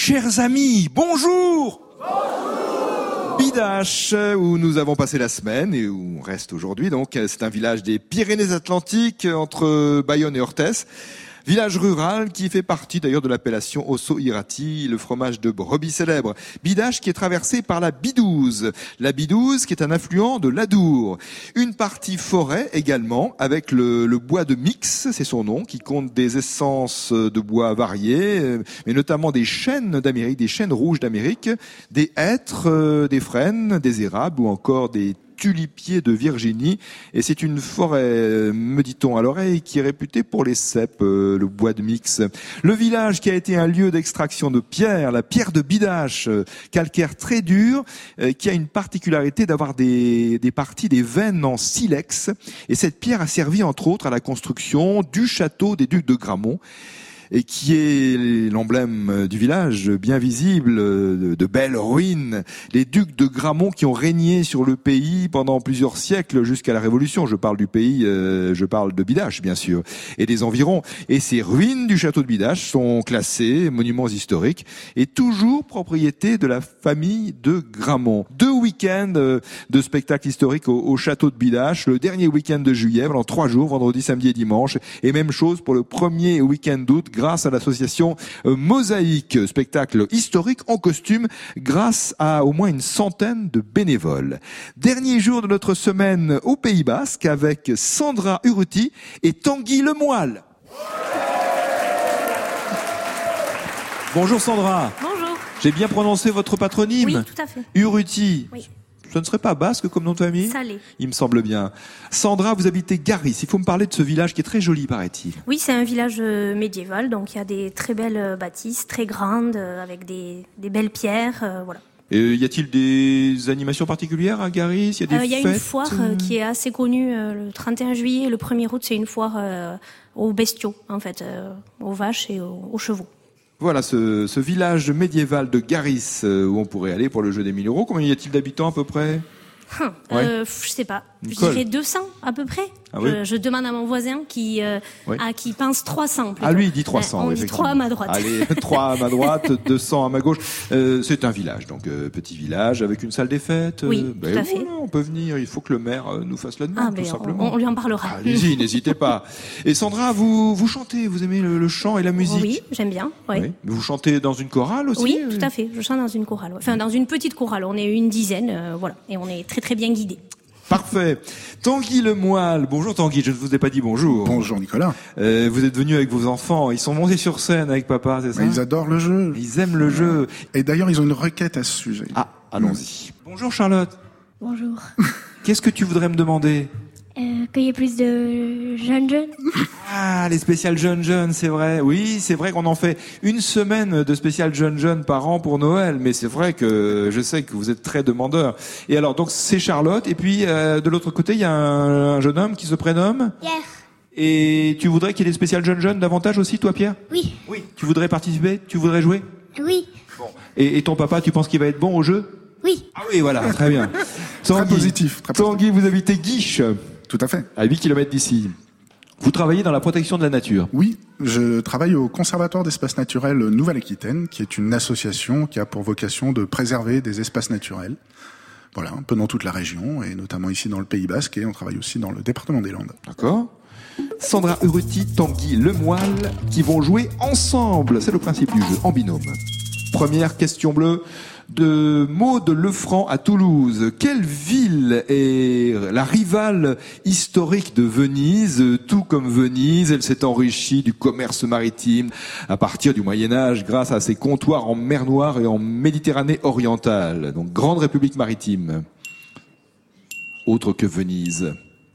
Chers amis, bonjour. Bonjour. Bidache, où nous avons passé la semaine et où on reste aujourd'hui. Donc, c'est un village des Pyrénées-Atlantiques entre Bayonne et Orthès. Village rural qui fait partie d'ailleurs de l'appellation Osso-Iraty, le fromage de brebis célèbre. Bidache qui est traversé par la Bidouze. La Bidouze qui est un affluent de l'Adour. Une partie forêt également avec le bois de Mix, c'est son nom, qui compte des essences de bois variées, mais notamment des chênes d'Amérique, des chênes rouges d'Amérique, des hêtres, des frênes, des érables ou encore des tulipiers de Virginie. Et c'est une forêt, me dit-on à l'oreille, qui est réputée pour les cèpes, le bois de Mix. Le village qui a été un lieu d'extraction de pierre, la pierre de Bidache, calcaire très dur, qui a une particularité d'avoir des parties, des veines en silex. Et cette pierre a servi entre autres à la construction du château des Ducs de Gramont, et qui est l'emblème du village, bien visible, de belles ruines. Les ducs de Gramont qui ont régné sur le pays pendant plusieurs siècles jusqu'à la Révolution. Je parle du pays, je parle de Bidache, bien sûr, et des environs. Et ces ruines du château de Bidache sont classées monuments historiques et toujours propriété de la famille de Gramont. 2 week-ends de spectacles historiques au château de Bidache, le dernier week-end de juillet, pendant 3 jours, vendredi, samedi et dimanche. Et même chose pour le premier week-end d'août, grâce à l'association Mosaïque, spectacle historique en costume, grâce à au moins une centaine de bénévoles. Dernier jour de notre semaine au Pays Basque avec Sandra Urruti et Tanguy Lemoyle. Bonjour Sandra. Bonjour. J'ai bien prononcé votre patronyme? Oui, tout à fait. Urruti. Oui. Ce ne serait pas basque comme nom de famille? Salé. Il me semble bien. Sandra, vous habitez Garis. Il faut me parler de ce village qui est très joli, paraît-il. Oui, c'est un village médiéval, donc il y a des très belles bâtisses, très grandes, avec des belles pierres, voilà. Et y a-t-il des animations particulières à Garis? Il y a des y a fêtes une foire qui est assez connue le 31 juillet. Le 1er août, c'est une foire aux bestiaux, en fait, aux vaches et aux chevaux. Voilà, ce village médiéval de Garis où on pourrait aller pour le jeu des 1000 euros. Combien y a-t-il d'habitants à peu près? Je sais pas. Je dirais 200 à peu près. Ah oui. Je demande à mon voisin qui pense 300 plutôt. Ah lui il dit 300. On dit 3 à ma droite. Allez, 3 à ma droite, 200 à ma gauche. C'est un village, donc petit village avec une salle des fêtes. Oui, tout à fait. On peut venir, il faut que le maire nous fasse la demande, tout simplement. On lui en parlera. Allez-y, n'hésitez pas. Et Sandra, vous chantez, vous aimez le chant et la musique? Oui, j'aime bien. Oui. Oui. Vous chantez dans une chorale aussi? Oui, tout à fait. Je chante dans une chorale. Enfin, dans une petite chorale. On est une dizaine, voilà. Et on est très très bien guidés. Parfait. Tanguy Lemoyle. Bonjour Tanguy, je ne vous ai pas dit bonjour. Bonjour Nicolas. Vous êtes venu avec vos enfants, ils sont montés sur scène avec papa, c'est ça? Ils adorent le jeu. Ils aiment le jeu. Et d'ailleurs, ils ont une requête à ce sujet. Ah, allons-y. Bonjour Charlotte. Bonjour. Qu'est-ce que tu voudrais me demander? Qu'il y ait plus de jeunes. Ah, les spéciales jeunes, c'est vrai. Oui, c'est vrai qu'on en fait une semaine de spéciales jeunes par an pour Noël, mais c'est vrai que je sais que vous êtes très demandeur. Et alors, donc, c'est Charlotte, et puis de l'autre côté, il y a un jeune homme qui se prénomme Pierre. Et tu voudrais qu'il y ait des spéciales jeunes davantage aussi, toi Pierre? Oui. Oui. Tu voudrais participer? Tu voudrais jouer? Oui. Bon. Et ton papa, tu penses qu'il va être bon au jeu? Oui. Ah oui, voilà, très bien. Très positif. Tanguy, vous habitez Guiche, Tout à fait. à 8 km d'ici. Vous travaillez dans la protection de la nature. Oui, je travaille au Conservatoire d'espaces naturels Nouvelle-Aquitaine, qui est une association qui a pour vocation de préserver des espaces naturels. Voilà, un peu dans toute la région, et notamment ici dans le Pays Basque, et on travaille aussi dans le département des Landes. D'accord. Sandra Urruti, Tanguy Lemoyle, qui vont jouer ensemble. C'est le principe du jeu, en binôme. Première question bleue de Maud Lefranc à Toulouse. Quelle ville est la rivale historique de Venise? Tout comme Venise, elle s'est enrichie du commerce maritime à partir du Moyen-Âge grâce à ses comptoirs en mer Noire et en Méditerranée orientale. Donc, grande république maritime. Autre que Venise.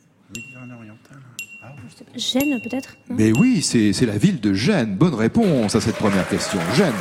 Gênes peut-être? Mais oui, c'est la ville de Gênes. Bonne réponse à cette première question. Gênes.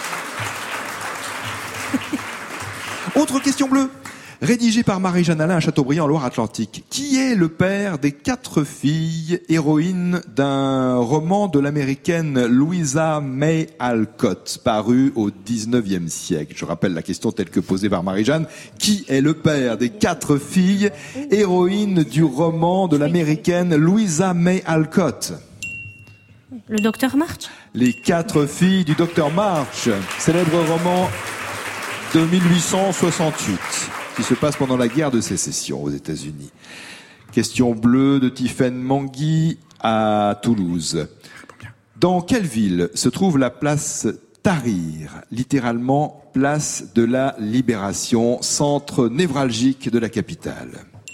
Autre question bleue. Rédigée par Marie-Jeanne Alain à Châteaubriand, en Loire-Atlantique. Qui est le père des 4 filles, héroïnes d'un roman de l'américaine Louisa May Alcott, paru au 19e siècle? Je rappelle la question telle que posée par Marie-Jeanne. Qui est le père des 4 filles, héroïnes du roman de l'américaine Louisa May Alcott? Le docteur March? Les 4 filles du docteur March, célèbre roman de 1868 qui se passe pendant la guerre de sécession aux États-Unis. Question bleue de Tiffaine Mangui à Toulouse. Dans quelle ville se trouve la place Tahrir, littéralement place de la Libération, centre névralgique de la capitale?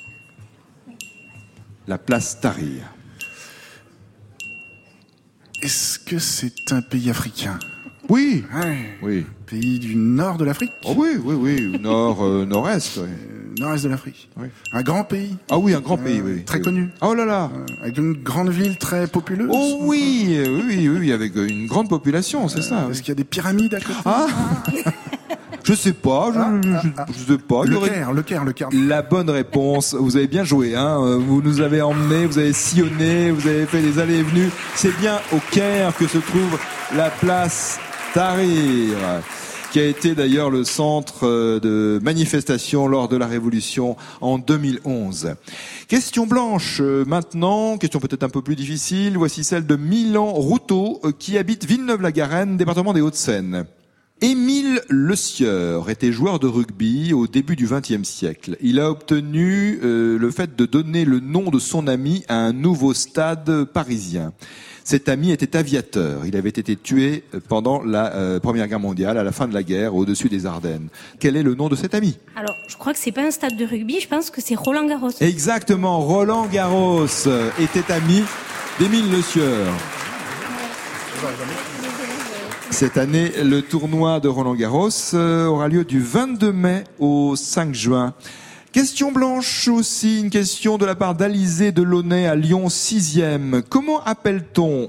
La place Tahrir. Est-ce que c'est un pays africain? Oui. Ouais. Oui. Pays du nord de l'Afrique? Oh oui. Nord-est. Oui. Nord-est de l'Afrique. Oui. Un grand pays? Ah oui, un grand pays, oui. Très oui. connu? Oh là là. Avec une grande ville très populeuse? Oh oui, avec une grande population, c'est ça. Est-ce qu'il y a des pyramides à côté? Ah je sais pas, je sais pas. Le Caire. La bonne réponse, vous avez bien joué, hein. Vous nous avez emmenés, vous avez sillonné, vous avez fait des allées et venues. C'est bien au Caire que se trouve la place Tahrir, qui a été d'ailleurs le centre de manifestation lors de la Révolution en 2011. Question blanche maintenant, question peut-être un peu plus difficile. Voici celle de Milan Routot, qui habite Villeneuve-la-Garenne, département des Hauts-de-Seine. Émile Le Sieur était joueur de rugby au début du XXe siècle. Il a obtenu le fait de donner le nom de son ami à un nouveau stade parisien. Cet ami était aviateur. Il avait été tué pendant la Première Guerre mondiale, à la fin de la guerre, au-dessus des Ardennes. Quel est le nom de cet ami? Alors, je crois que c'est pas un stade de rugby, je pense que c'est Roland Garros. Exactement, Roland Garros était ami d'Émile Le Sieur. Cette année, le tournoi de Roland Garros aura lieu du 22 mai au 5 juin. Question blanche aussi, une question de la part d'Alizé Delaunay à Lyon 6e. Comment appelle-t-on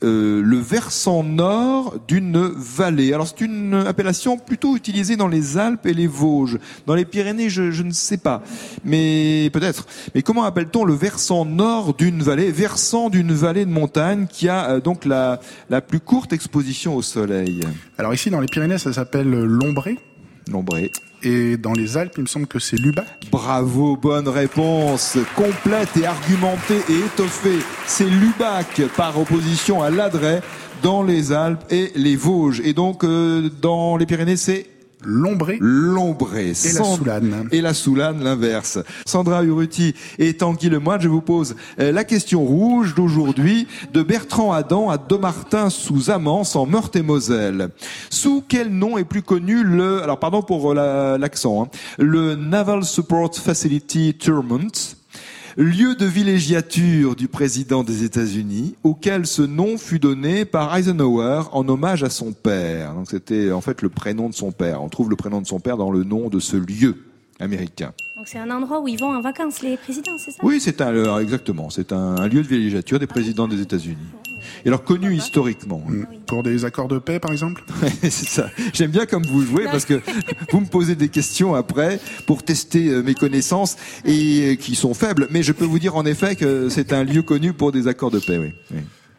le versant nord d'une vallée? Alors c'est une appellation plutôt utilisée dans les Alpes et les Vosges. Dans les Pyrénées, je ne sais pas, mais peut-être. Mais comment appelle-t-on le versant nord d'une vallée? Versant d'une vallée de montagne qui a donc la plus courte exposition au soleil. Alors ici, dans les Pyrénées, ça s'appelle l'Ombré. L'Ombré. Et dans les Alpes, il me semble que c'est l'Ubac. Bravo, bonne réponse, complète et argumentée et étoffée. C'est l'Ubac par opposition à l'Adret dans les Alpes et les Vosges. Et donc dans les Pyrénées, c'est l'Ombré. L'Ombré. Et la Soulane. Et la Soulane, l'inverse. Sandra Urruti et Tanguy Lemoine, je vous pose la question rouge d'aujourd'hui de Bertrand Adam à Dommartin sous Amance en Meurthe-et-Moselle. Sous quel nom est plus connu alors pardon pour l'accent, le Naval Support Facility Tournament, lieu de villégiature du président des États-Unis, auquel ce nom fut donné par Eisenhower en hommage à son père. Donc c'était en fait le prénom de son père. On trouve le prénom de son père dans le nom de ce lieu américain. Donc c'est un endroit où ils vont en vacances, les présidents, c'est ça? Oui, exactement. C'est un lieu de villégiature des présidents des États-Unis. Et alors connu historiquement. Pour des accords de paix, par exemple? C'est ça. J'aime bien comme vous jouez parce que vous me posez des questions après pour tester mes connaissances et qui sont faibles. Mais je peux vous dire en effet que c'est un lieu connu pour des accords de paix, oui.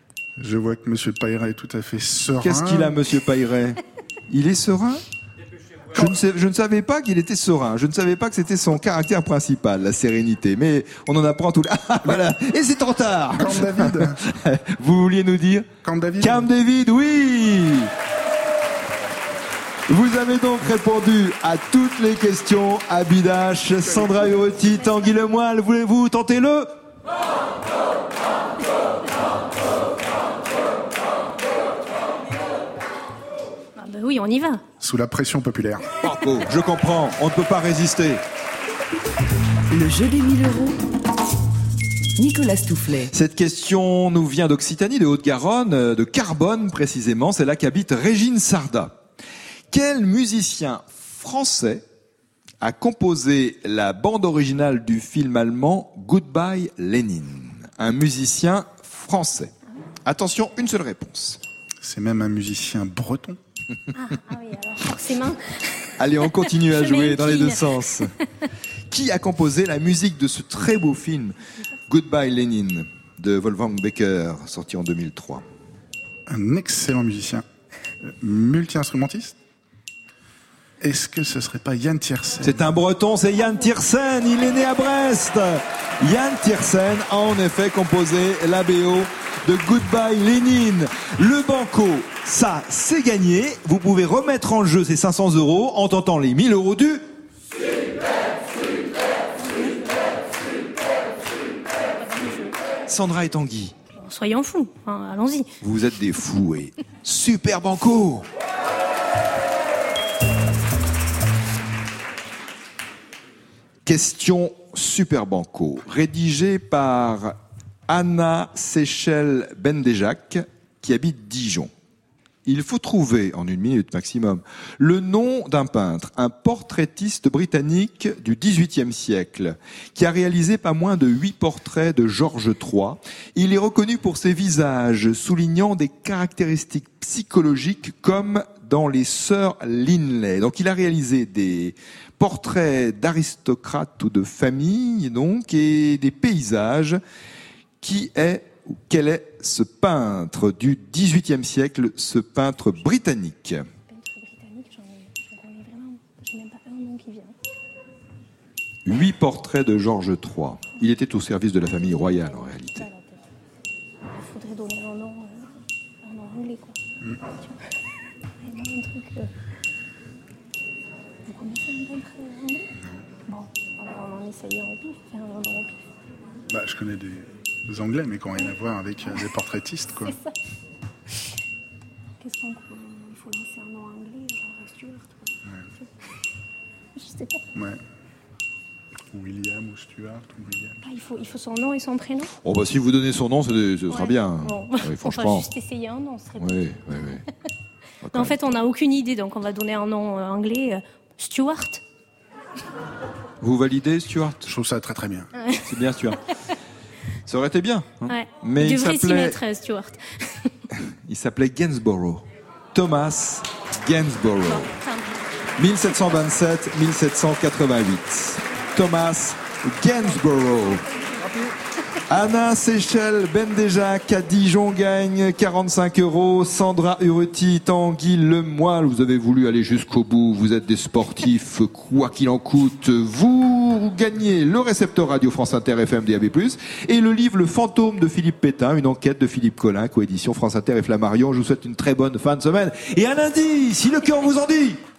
Je vois que Monsieur Pailleret est tout à fait serein. Qu'est-ce qu'il a, Monsieur Pailleret? Il est serein? Je ne savais pas qu'il était serein. Je ne savais pas que c'était son caractère principal, la sérénité. Mais on en apprend tout. Ah, voilà. Et c'est trop tard. Camp David. Vous vouliez nous dire? Camp David. Camp David, oui. Vous avez donc répondu à toutes les questions à Bidache. Sandra Urruti, Tanguy Lemoine, voulez-vous tenter le? Oui, on y va. Sous la pression populaire. Bravo, je comprends, on ne peut pas résister. Le jeu des 1000 euros. Nicolas Stoufflet. Cette question nous vient d'Occitanie, de Haute-Garonne, de Carbone précisément. C'est là qu'habite Régine Sarda. Quel musicien français a composé la bande originale du film allemand Goodbye Lénine? Un musicien français. Attention, une seule réponse. C'est même un musicien breton. Ah oui, alors forcément. Allez, on continue à jouer m'incline. dans les deux sens. Qui a composé la musique de ce très beau film Goodbye Lénine de Wolfgang Becker, sorti en 2003? Un excellent musicien, multi-instrumentiste. Est-ce que ce serait pas Yann Tiersen? C'est un Breton, c'est Yann Tiersen. Il est né à Brest. Yann Tiersen a en effet composé la BO de Goodbye Lénine. Le banco, ça, c'est gagné. Vous pouvez remettre en jeu ces 500 € en tentant les 1000 € du... Sandra et Tanguy. Soyons fous, hein, allons-y. Vous êtes des fous et super banco. Question super banco, rédigée par Anna Seychelles Bendejac, qui habite Dijon. Il faut trouver, en 1 minute maximum, le nom d'un peintre, un portraitiste britannique du XVIIIe siècle, qui a réalisé pas moins de 8 portraits de George III. Il est reconnu pour ses visages, soulignant des caractéristiques psychologiques comme dans les Sœurs Linley. Donc il a réalisé des portraits d'aristocrates ou de familles, donc, et des paysages. Quel est ce peintre du XVIIIe siècle, ce peintre britannique? J'en connais vraiment, j'ai même pas un nom qui vient. 8 portraits de George III. Il était au service de la famille royale, en réalité. Il faudrait donner un nom anglais, quoi. Un truc... Vous connaissez un peintre anglais? Bon, on en essaye un au pif, faire un nom au pif. Bah, je connais des Anglais, mais qui n'ont rien à voir avec des portraitistes, quoi. C'est ça. Qu'est-ce qu'on... Il faut laisser un nom anglais, genre Stuart, quoi. Ouais. Je sais pas. Ouais. Ou William, ou Stuart, ou William. Ah, il faut son nom et son prénom? Oh bah si vous donnez son nom, ce sera bien. Bon. Oui, franchement. On va juste essayer un nom, ce serait bien. Oui. En fait, on n'a aucune idée, donc on va donner un nom anglais. Stuart. Vous validez, Stuart? Je trouve ça très très bien. C'est bien, Stuart. Ça aurait été bien. Hein. Ouais. Mais il devrait s'y mettre, Stuart. Il s'appelait Gainsborough. Thomas Gainsborough. 1727-1788. Thomas Gainsborough. Anna Seychelles Bendejac à Dijon gagne 45 €. Sandra Uruti, Tanguy Lemoyle, vous avez voulu aller jusqu'au bout. Vous êtes des sportifs, quoi qu'il en coûte. Vous gagnez le récepteur radio France Inter FM DAB+, et le livre Le Fantôme de Philippe Pétain, une enquête de Philippe Collin, coédition France Inter et Flammarion. Je vous souhaite une très bonne fin de semaine. Et un lundi, si le cœur vous en dit.